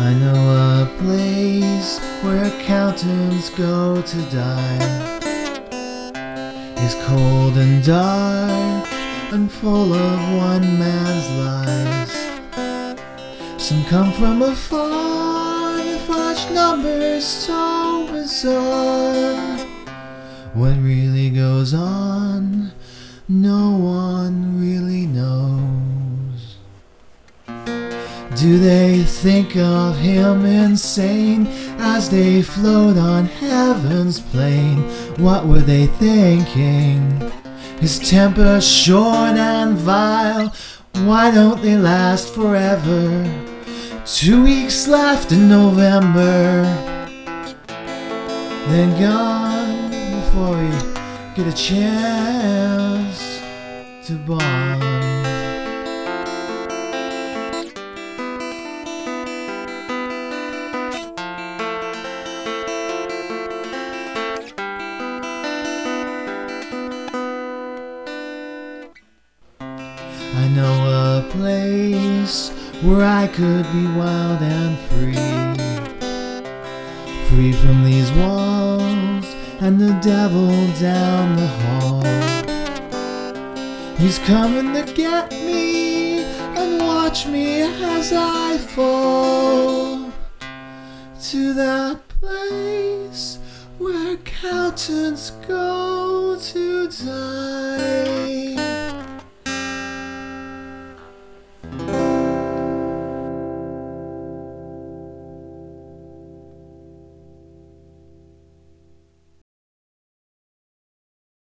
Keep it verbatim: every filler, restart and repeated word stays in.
I know a place where accountants go to die. It's cold and dark and full of one man's lies. Some come from afar, the flash numbers so bizarre. What really goes on, no one really knows. Do they think of him insane as they float on heaven's plane? What were they thinking? His temper short and vile, why don't they last forever? Two weeks left in November, then gone before we get a chance to bond. I know a place where I could be wild and free, free from these walls and the devil down the hall. He's coming to get me and watch me as I fall to that place where accountants go to die.